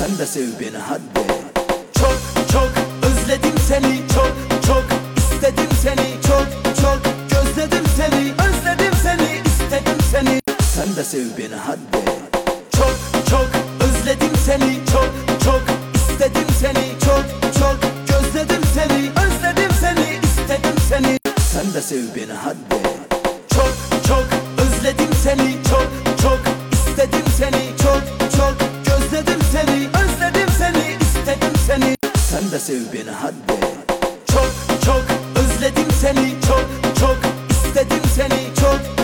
sen de sev beni hadi. Çok çok özledim seni, çok çok istedim seni, çok çok gözledim seni, özledim seni, istedim seni, sen de sev beni hadi. Çok çok özledim seni, çok çok istedim seni, çok çok gözledim seni, özledim seni, istedim seni, sen de sev beni hadi. Çok çok özledim seni, çok çok istedim seni, çok çok gözledim seni, özledim seni, istedim seni, sen de sev beni hadi. Çok çok özledim seni, çok çok istedim seni, çok